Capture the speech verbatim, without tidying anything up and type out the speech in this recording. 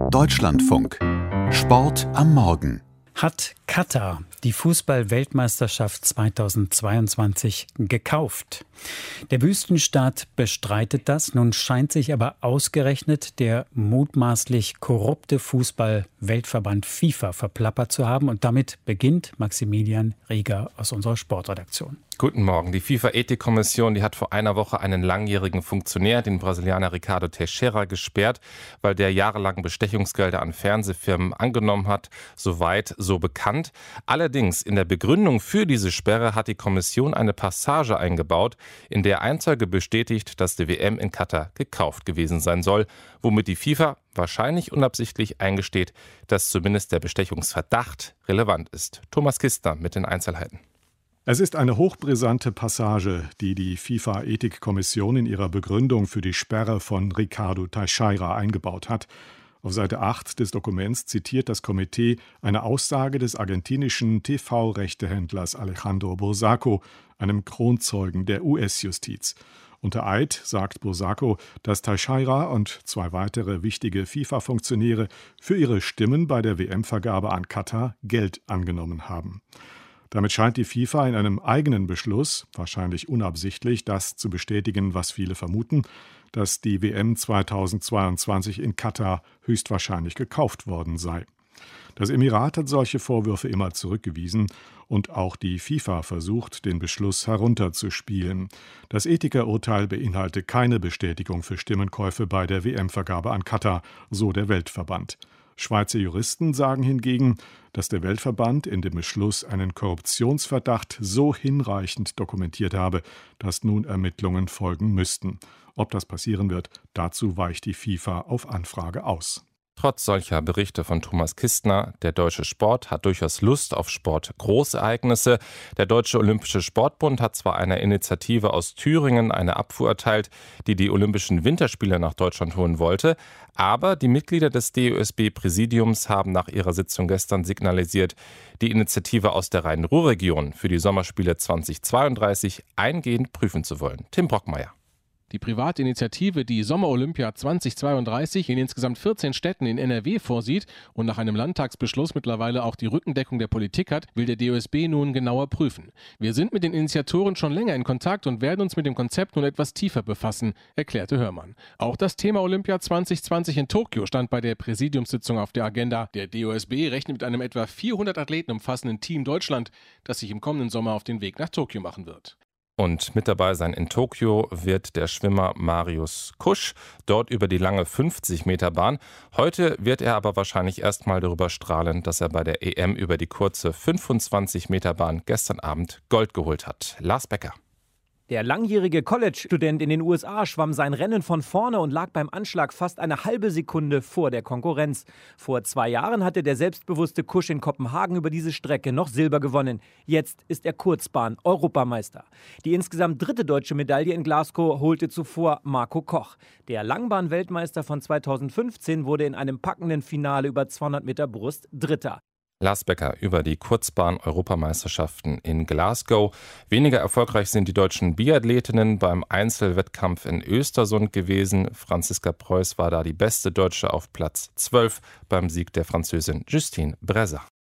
Deutschlandfunk. Sport am Morgen. Hat Katar die Fußball-Weltmeisterschaft zweitausendzweiundzwanzig gekauft? Der Wüstenstaat bestreitet das. Nun scheint sich aber ausgerechnet der mutmaßlich korrupte Fußball-Weltverband FIFA verplappert zu haben. Und damit beginnt Maximilian Rieger aus unserer Sportredaktion. Guten Morgen. Die FIFA-Ethikkommission, die hat vor einer Woche einen langjährigen Funktionär, den Brasilianer Ricardo Teixeira, gesperrt, weil der jahrelang Bestechungsgelder an Fernsehfirmen angenommen hat. Soweit, so bekannt. Allerdings in der Begründung für diese Sperre hat die Kommission eine Passage eingebaut, in der ein Zeuge bestätigt, dass die W M in Katar gekauft gewesen sein soll, womit die FIFA wahrscheinlich unabsichtlich eingesteht, dass zumindest der Bestechungsverdacht relevant ist. Thomas Kistner mit den Einzelheiten. Es ist eine hochbrisante Passage, die die FIFA-Ethikkommission in ihrer Begründung für die Sperre von Ricardo Teixeira eingebaut hat. Auf Seite acht des Dokuments zitiert das Komitee eine Aussage des argentinischen T V-Rechtehändlers Alejandro Bursaco, einem Kronzeugen der U S-Justiz. Unter Eid sagt Bursaco, dass Teixeira und zwei weitere wichtige FIFA-Funktionäre für ihre Stimmen bei der W M-Vergabe an Katar Geld angenommen haben. Damit scheint die FIFA in einem eigenen Beschluss, wahrscheinlich unabsichtlich, das zu bestätigen, was viele vermuten, dass die W M zweitausendzweiundzwanzig in Katar höchstwahrscheinlich gekauft worden sei. Das Emirat hat solche Vorwürfe immer zurückgewiesen und auch die FIFA versucht, den Beschluss herunterzuspielen. Das Ethikerurteil beinhalte keine Bestätigung für Stimmenkäufe bei der W M-Vergabe an Katar, so der Weltverband. Schweizer Juristen sagen hingegen, dass der Weltverband in dem Beschluss einen Korruptionsverdacht so hinreichend dokumentiert habe, dass nun Ermittlungen folgen müssten. Ob das passieren wird, dazu weicht die FIFA auf Anfrage aus. Trotz solcher Berichte von Thomas Kistner, der deutsche Sport hat durchaus Lust auf Sportgroßereignisse. Der Deutsche Olympische Sportbund hat zwar einer Initiative aus Thüringen eine Abfuhr erteilt, die die Olympischen Winterspiele nach Deutschland holen wollte, aber die Mitglieder des D O S B-Präsidiums haben nach ihrer Sitzung gestern signalisiert, die Initiative aus der Rhein-Ruhr-Region für die Sommerspiele zweitausendzweiunddreißig eingehend prüfen zu wollen. Tim Brockmeier. Die private Initiative, die Sommerolympia zweitausendzweiunddreißig in insgesamt vierzehn Städten in N R W vorsieht und nach einem Landtagsbeschluss mittlerweile auch die Rückendeckung der Politik hat, will der D O S B nun genauer prüfen. Wir sind mit den Initiatoren schon länger in Kontakt und werden uns mit dem Konzept nun etwas tiefer befassen, erklärte Hörmann. Auch das Thema Olympia zweitausendzwanzig in Tokio stand bei der Präsidiumssitzung auf der Agenda. Der D O S B rechnet mit einem etwa vierhundert Athleten umfassenden Team Deutschland, das sich im kommenden Sommer auf den Weg nach Tokio machen wird. Und mit dabei sein in Tokio wird der Schwimmer Marius Kusch, dort über die lange fünfzig Meter Bahn. Heute wird er aber wahrscheinlich erstmal darüber strahlen, dass er bei der E M über die kurze fünfundzwanzig Meter Bahn gestern Abend Gold geholt hat. Lars Becker. Der langjährige College-Student in den U S A schwamm sein Rennen von vorne und lag beim Anschlag fast eine halbe Sekunde vor der Konkurrenz. Vor zwei Jahren hatte der selbstbewusste Kusch in Kopenhagen über diese Strecke noch Silber gewonnen. Jetzt ist er Kurzbahn-Europameister. Die insgesamt dritte deutsche Medaille in Glasgow holte zuvor Marco Koch. Der Langbahn-Weltmeister von zweitausendfünfzehn wurde in einem packenden Finale über zweihundert Meter Brust Dritter. Lars Becker über die Kurzbahn-Europameisterschaften in Glasgow. Weniger erfolgreich sind die deutschen Biathletinnen beim Einzelwettkampf in Östersund gewesen. Franziska Preuß war da die beste Deutsche auf Platz zwölf beim Sieg der Französin Justine Brezza.